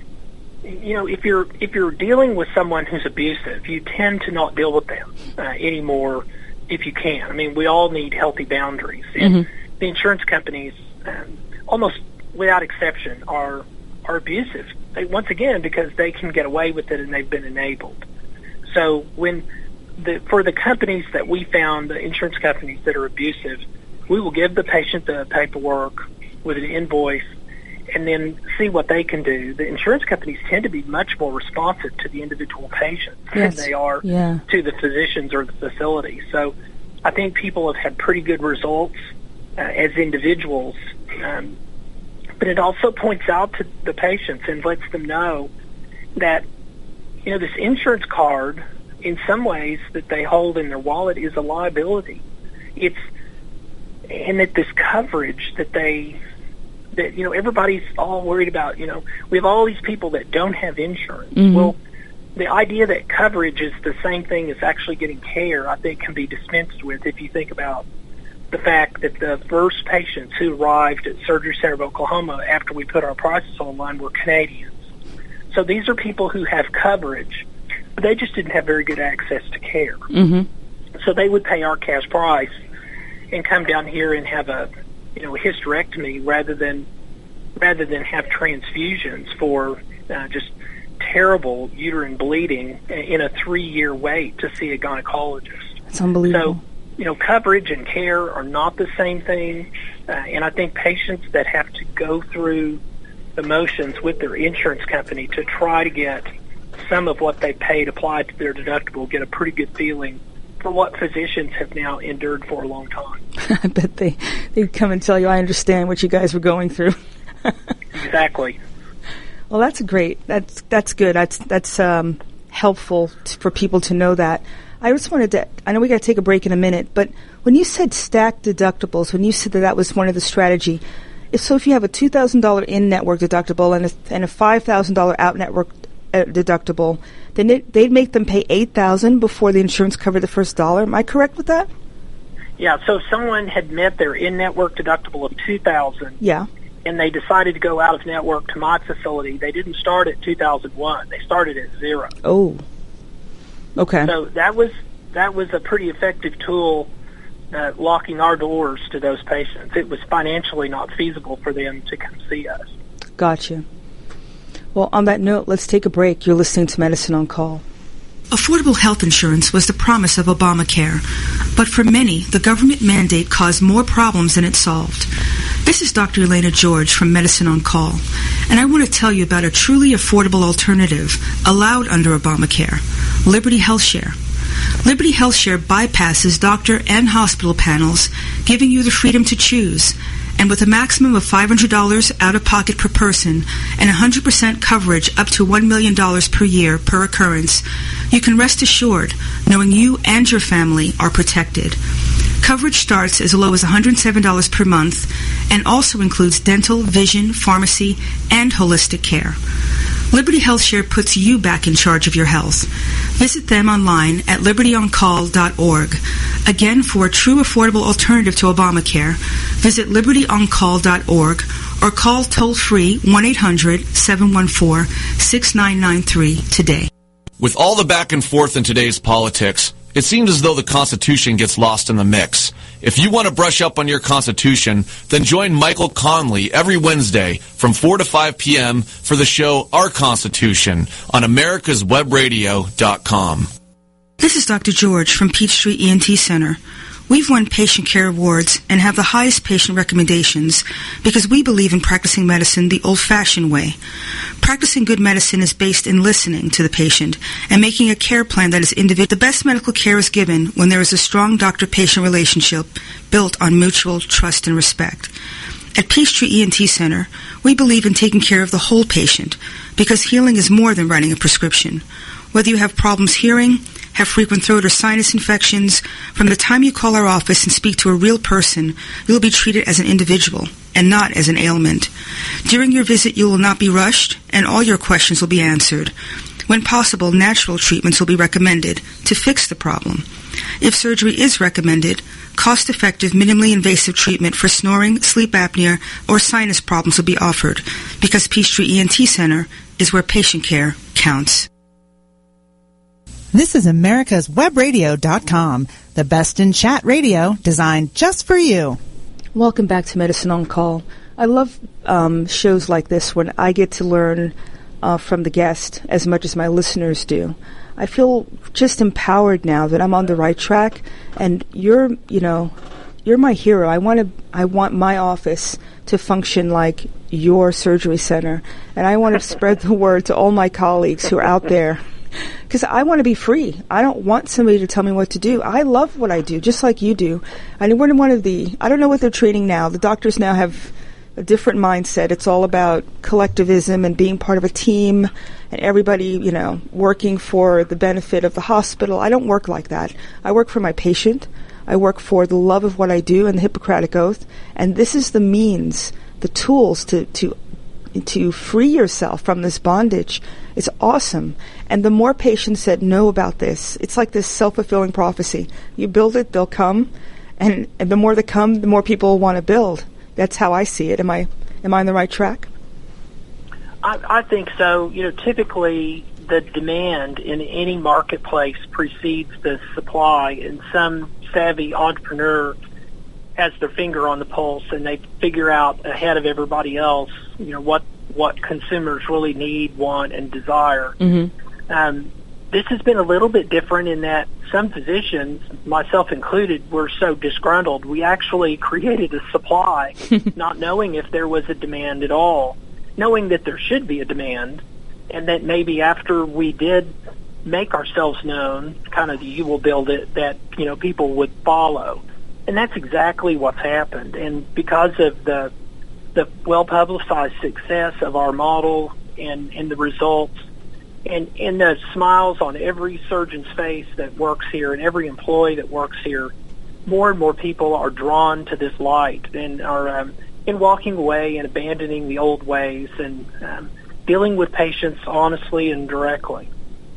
you know if you're if you're dealing with someone who's abusive, you tend to not deal with them uh, anymore. If you can. I mean, we all need healthy boundaries. And mm-hmm. the insurance companies, um, almost without exception, are are abusive. They, once again, because they can get away with it and they've been enabled. So when the for the companies that we found, the insurance companies that are abusive, we will give the patient the paperwork with an invoice and then see what they can do. The insurance companies tend to be much more responsive to the individual patients yes. than they are yeah. to the physicians or the facility. So I think people have had pretty good results uh, as individuals. Um, but it also points out to the patients and lets them know that, you know, this insurance card, in some ways, that they hold in their wallet is a liability. It's, and that this coverage that they... that, you know, everybody's all worried about, you know, we have all these people that don't have insurance. Mm-hmm. Well, the idea that coverage is the same thing as actually getting care, I think, can be dispensed with if you think about the fact that the first patients who arrived at Surgery Center of Oklahoma after we put our prices online were Canadians. So these are people who have coverage, but they just didn't have very good access to care. Mm-hmm. So they would pay our cash price and come down here and have a you know, a hysterectomy rather than rather than have transfusions for uh, just terrible uterine bleeding in a three-year wait to see a gynecologist. That's unbelievable. So, you know, coverage and care are not the same thing, uh, and I think patients that have to go through the motions with their insurance company to try to get some of what they paid applied to their deductible get a pretty good feeling for what physicians have now endured for a long time. I bet they they'd come and tell you, I understand what you guys were going through. Exactly. Well, that's great. That's that's good. That's that's um, helpful t- for people to know that. I just wanted to, I know we got to take a break in a minute, but when you said stacked deductibles, when you said that that was one of the strategy, if so if you have a two thousand dollars in-network deductible and a, and a five thousand dollars out-network uh, deductible, then it, they'd make them pay eight thousand dollars before the insurance covered the first dollar. Am I correct with that? Yeah, so if someone had met their in-network deductible of two thousand dollars yeah. and they decided to go out of network to my facility, they didn't start at two thousand one. They started at zero. Oh, okay. So that was that was a pretty effective tool uh, locking our doors to those patients. It was financially not feasible for them to come see us. Gotcha. Well, on that note, let's take a break. You're listening to Medicine on Call. Affordable health insurance was the promise of Obamacare, but for many, the government mandate caused more problems than it solved. This is Doctor Elena George from Medicine on Call, and I want to tell you about a truly affordable alternative allowed under Obamacare, Liberty HealthShare. Liberty HealthShare bypasses doctor and hospital panels, giving you the freedom to choose. And with a maximum of five hundred dollars out-of-pocket per person and one hundred percent coverage up to one million dollars per year per occurrence, you can rest assured knowing you and your family are protected. Coverage starts as low as one hundred seven dollars per month and also includes dental, vision, pharmacy, and holistic care. Liberty HealthShare puts you back in charge of your health. Visit them online at liberty on call dot org. Again, for a true affordable alternative to Obamacare, visit liberty on call dot org or call toll-free one eight hundred seven one four six nine nine three today. With all the back and forth in today's politics, it seems as though the Constitution gets lost in the mix. If you want to brush up on your Constitution, then join Michael Conley every Wednesday from four to five p.m. for the show Our Constitution on americas web radio dot com. This is Doctor George from Peachtree E N T Center. We've won patient care awards and have the highest patient recommendations because we believe in practicing medicine the old-fashioned way. Practicing good medicine is based in listening to the patient and making a care plan that is individual. The best medical care is given when there is a strong doctor-patient relationship built on mutual trust and respect. At Peachtree E N T Center, we believe in taking care of the whole patient because healing is more than writing a prescription. Whether you have problems hearing, have frequent throat or sinus infections, from the time you call our office and speak to a real person, you will be treated as an individual and not as an ailment. During your visit, you will not be rushed, and all your questions will be answered. When possible, natural treatments will be recommended to fix the problem. If surgery is recommended, cost-effective, minimally invasive treatment for snoring, sleep apnea, or sinus problems will be offered because Peachtree E N T Center is where patient care counts. This is americas web radio dot com, the best in chat radio designed just for you. Welcome back to Medicine on Call. I love um, shows like this when I get to learn uh, from the guest as much as my listeners do. I feel just empowered now that I'm on the right track, and you're, you know, you're my hero. I want to, I want my office to function like your surgery center, and I want to spread the word to all my colleagues who are out there. Because I want to be free. I don't want somebody to tell me what to do. I love what I do, just like you do. And we're in one of the, I don't know what they're training now. The doctors now have a different mindset. It's all about collectivism and being part of a team and everybody, you know, working for the benefit of the hospital. I don't work like that. I work for my patient. I work for the love of what I do and the Hippocratic Oath. And this is the means, the tools to, to to free yourself from this bondage. It's awesome. And the more patients that know about this, it's like this self-fulfilling prophecy. You build it, they'll come, and, and the more they come, the more people want to build. That's how I see it. Am I am I on the right track? I, I think so. You know, typically the demand in any marketplace precedes the supply, and some savvy entrepreneur has their finger on the pulse, and they figure out ahead of everybody else, you know, what what consumers really need, want, and desire. Mm-hmm. Um, this has been a little bit different in that some physicians, myself included, were so disgruntled. We actually created a supply, not knowing if there was a demand at all, knowing that there should be a demand, and that maybe after we did make ourselves known, kind of the you will build it, that, you know, people would follow. And that's exactly what's happened. And because of the the well-publicized success of our model and, and the results and, and the smiles on every surgeon's face that works here and every employee that works here, more and more people are drawn to this light and are um, in walking away and abandoning the old ways and um, dealing with patients honestly and directly.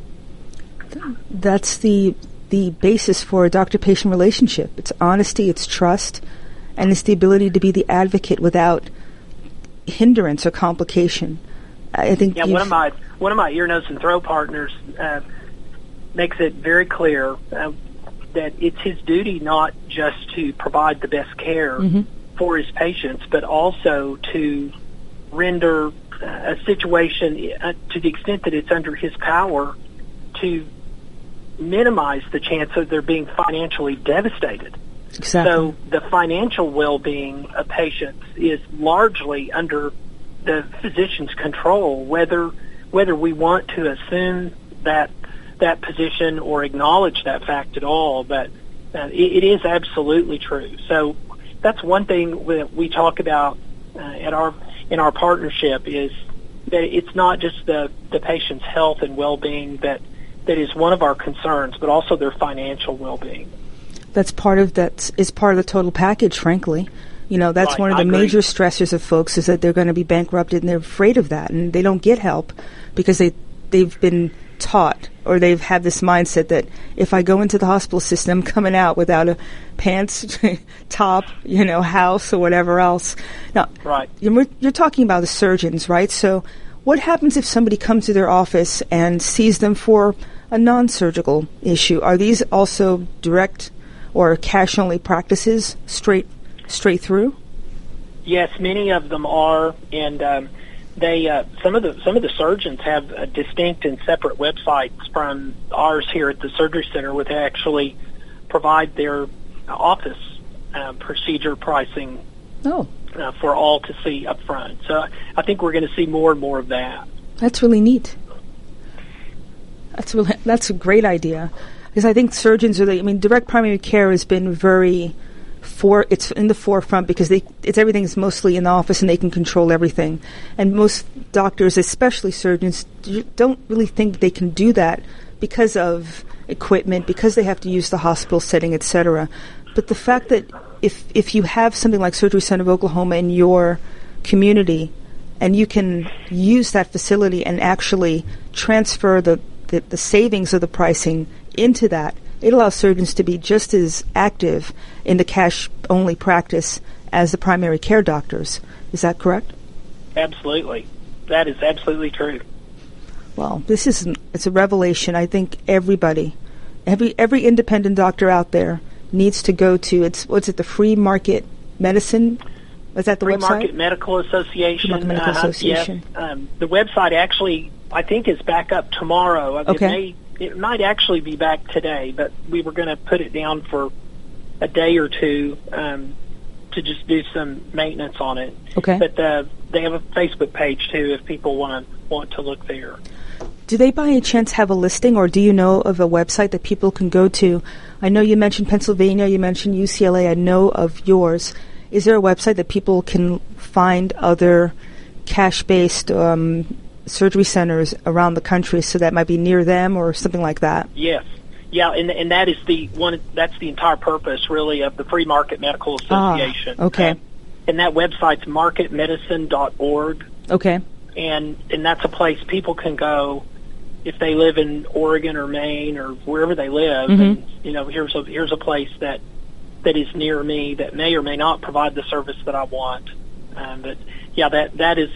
That's the the basis for a doctor-patient relationship. It's honesty, it's trust, and it's the ability to be the advocate without hindrance or complication. I think. Yeah, one of my one of my ear, nose, and throat partners uh, makes it very clear uh, that it's his duty not just to provide the best care mm-hmm. for his patients, but also to render uh, a situation uh, to the extent that it's under his power to minimize the chance of their being financially devastated. Exactly. So the financial well-being of patients is largely under the physician's control, whether whether we want to assume that that position or acknowledge that fact at all. But uh, it, it is absolutely true. So that's one thing that we talk about uh, at our in our partnership is that it's not just the, the patient's health and well-being that that is one of our concerns, but also their financial well-being. That's part of that is part of the total package, frankly. You know, that's Right, one of I the agree. major stressors of folks is that they're going to be bankrupted, and they're afraid of that, and they don't get help because they they've been taught or they've had this mindset that if I go into the hospital system, I'm coming out without a pants, top, you know, house or whatever else. Now, Right. you're, you're talking about the surgeons, right? So what happens if somebody comes to their office and sees them for a non-surgical issue? Are these also direct or cash-only practices straight straight through? Yes, many of them are, and um, they uh, some of the some of the surgeons have uh, distinct and separate websites from ours here at the surgery center, where they actually provide their office uh, procedure pricing Oh, uh, for all to see up front. So I think we're going to see more and more of that. that's really neat. That's really, that's a great idea, because I think surgeons are the. I mean, direct primary care has been very for it's in the forefront because they it's everything's mostly in the office and they can control everything. And most doctors, especially surgeons, d- don't really think they can do that because of equipment, because they have to use the hospital setting, et cetera. But the fact that if if you have something like Surgery Center of Oklahoma in your community, and you can use that facility and actually transfer the, the, the savings of the pricing into that, it allows surgeons to be just as active in the cash-only practice as the primary care doctors. Is that correct? Absolutely. That is absolutely true. Well, this is an, it's a revelation. I think everybody, every every independent doctor out there needs to go to, it's what's it, the Free Market Medicine? Is that the Free website? Market Medical Association. Free Market Medical uh, Association. Yes. Um, the website actually, I think, is back up tomorrow. It Okay. may, it might actually be back today, but we were going to put it down for a day or two um, to just do some maintenance on it. Okay. But uh, they have a Facebook page too if people want to want to look there. Do they by any chance have a listing, or do you know of a website that people can go to? I know you mentioned Pennsylvania, you mentioned U C L A, I know of yours. Is there a website that people can find other cash-based um, surgery centers around the country, so that might be near them or something like that? Yes. Yeah, and and that is the one. That's the entire purpose, really, of the Free Market Medical Association. Ah, okay. Uh, and that website's market medicine dot org. Okay. And and that's a place people can go if they live in Oregon or Maine or wherever they live. Mhm. And you know, here's a here's a place that that is near me that may or may not provide the service that I want. Um, but yeah, that that is.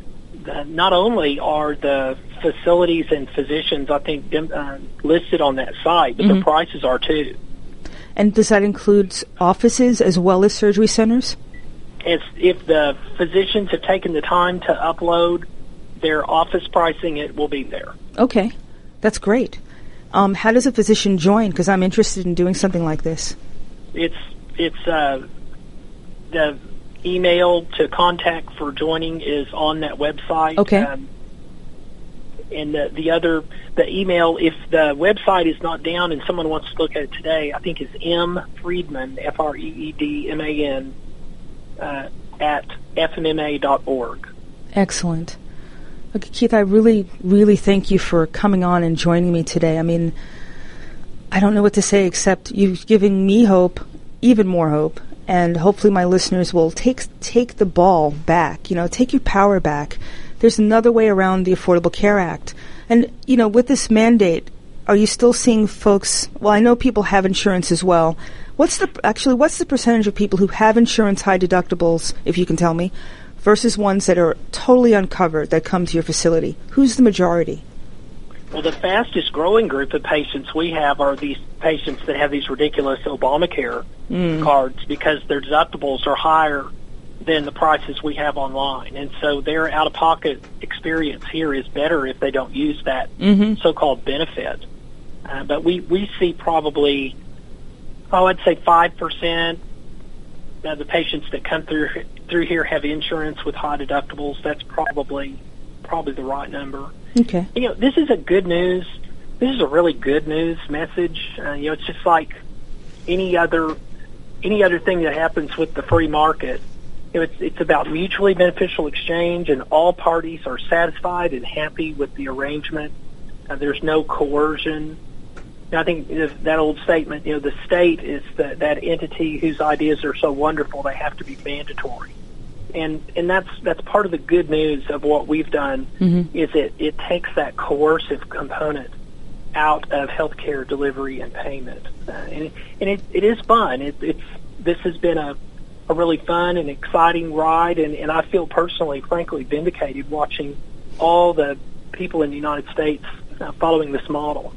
Uh, not only are the facilities and physicians, I think, dem- uh, listed on that site, but Mhm. the prices are too. And does that include offices as well as surgery centers? It's, if the physicians have taken the time to upload their office pricing, it will be there. Okay. That's great. Um, how does a physician join? Because I'm interested in doing something like this. It's it's uh, the email to contact for joining is on that website. Okay. Um, and the, the other, the email, if the website is not down and someone wants to look at it today, I think is M Friedman, F R E E D M A N, uh, at F M M A dot org. Excellent. Okay, Keith, I really, really thank you for coming on and joining me today. I mean, I don't know what to say except you've given me hope, even more hope, and hopefully my listeners will take take the ball back, you know, take your power back. There's another way around the Affordable Care Act. And, you know, with this mandate, are you still seeing folks, well, I know people have insurance as well. What's the, actually, what's the percentage of people who have insurance, high deductibles, if you can tell me, versus ones that are totally uncovered that come to your facility? Who's the majority? Well, the fastest growing group of patients we have are these patients that have these ridiculous Obamacare Mm. cards because their deductibles are higher than the prices we have online. And so their out-of-pocket experience here is better if they don't use that Mm-hmm. so-called benefit. Uh, but we, we see probably, oh, I'd say five percent of the patients that come through through here have insurance with high deductibles. That's probably probably the right number. Okay. You know, this is a good news. This is a really good news message. Uh, you know, it's just like any other any other thing that happens with the free market. You know, it's it's about mutually beneficial exchange, and all parties are satisfied and happy with the arrangement. Uh, there's no coercion. I think that old statement, you know, the state is the, that entity whose ideas are so wonderful they have to be mandatory. And and that's that's part of the good news of what we've done mm-hmm. is it, it takes that coercive component out of healthcare delivery and payment. Uh, and it, and it, it is fun. It, it's this has been a, a really fun and exciting ride, and, and I feel personally, frankly, vindicated watching all the people in the United States uh, following this model.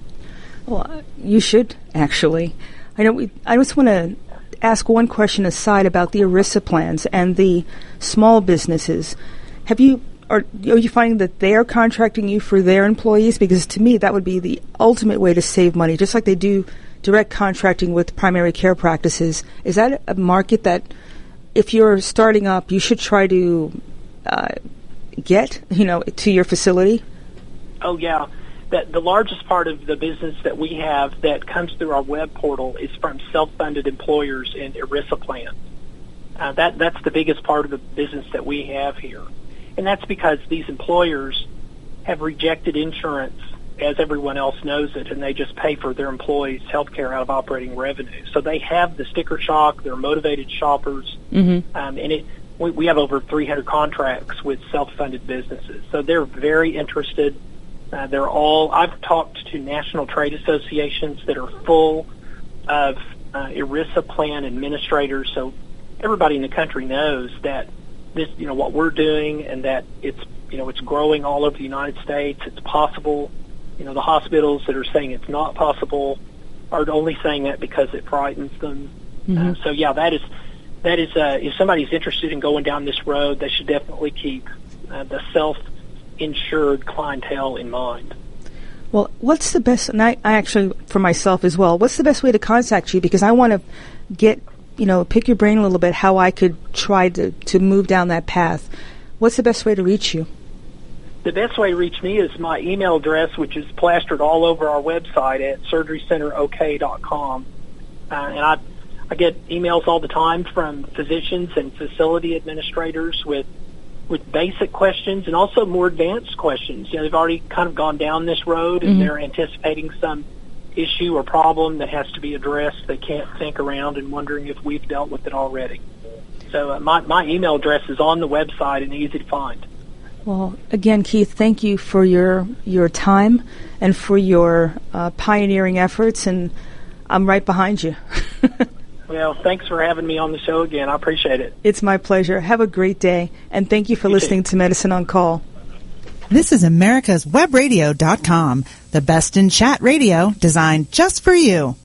Well, you should, actually. I know. We, I just want to ask one question aside about the ERISA plans and the small businesses. Have you are, are you finding that they are contracting you for their employees? Because to me, that would be the ultimate way to save money, just like they do direct contracting with primary care practices. Is that a market that, if you're starting up, you should try to uh, get, you know, to your facility? Oh, yeah. That the largest part of the business that we have that comes through our web portal is from self-funded employers and ERISA plans. Uh, that that's the biggest part of the business that we have here, and that's because these employers have rejected insurance, as everyone else knows it, and they just pay for their employees' health care out of operating revenue. So they have the sticker shock. They're motivated shoppers, mm-hmm. um, and it. We, we have over three hundred contracts with self-funded businesses, so they're very interested. Uh, they're all, I've talked to national trade associations that are full of uh, ERISA plan administrators, so everybody in the country knows that this, you know, what we're doing and that it's, you know, it's growing all over the United States. It's possible. You know, the hospitals that are saying it's not possible are only saying that because it frightens them. Mm-hmm. Uh, so, yeah, that is, that is, uh, if somebody's interested in going down this road, they should definitely keep uh, the self insured clientele in mind. Well, what's the best, and I, I actually, for myself as well, what's the best way to contact you? Because I want to get, you know, pick your brain a little bit how I could try to, to move down that path. What's the best way to reach you? The best way to reach me is my email address, which is plastered all over our website at surgery center o k dot com. Uh, and I, I get emails all the time from physicians and facility administrators with with basic questions and also more advanced questions. You know, they've already kind of gone down this road and mm-hmm. they're anticipating some issue or problem that has to be addressed. They can't think around and wondering if we've dealt with it already. So uh, my, my email address is on the website and easy to find. Well, again, Keith, thank you for your, your time and for your uh, pioneering efforts, and I'm right behind you. Well, thanks for having me on the show again. I appreciate it. It's my pleasure. Have a great day, and thank you for you listening too. to Medicine on Call. This is Americas Web Radio dot com, the best in chat radio designed just for you.